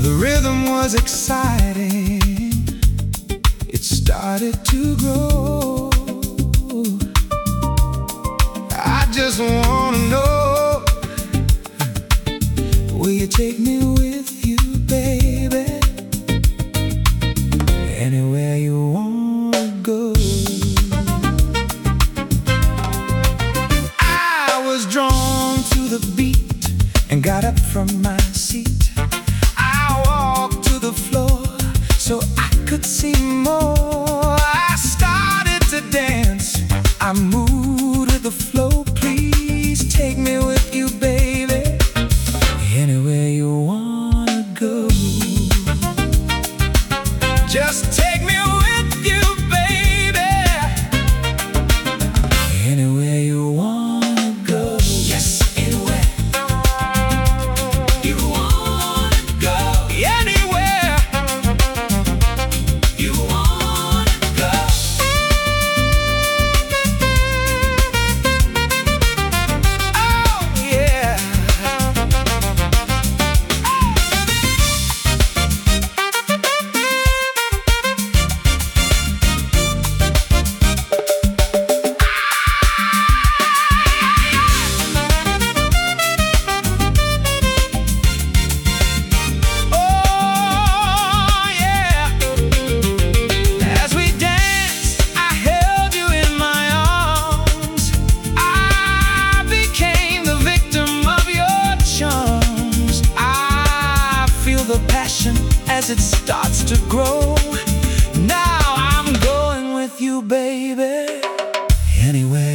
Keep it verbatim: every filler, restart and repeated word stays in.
The rhythm was exciting, it started to grow. I just wanna know, will you take me with you, baby? Anywhere you wanna go. I was drawn to the beat and got up from my seat. I walked to the floor so I could see more. I started to dance, I moved with the flow. Please take me with you, baby, anywhere you wanna go. Just take me with you, baby, anywhere you wanna go. Yes, anywhere you wanna go. Anywhere you wanna go. Oh, yeah. The passion as it starts to grow. Now I'm going with you, baby, anywhere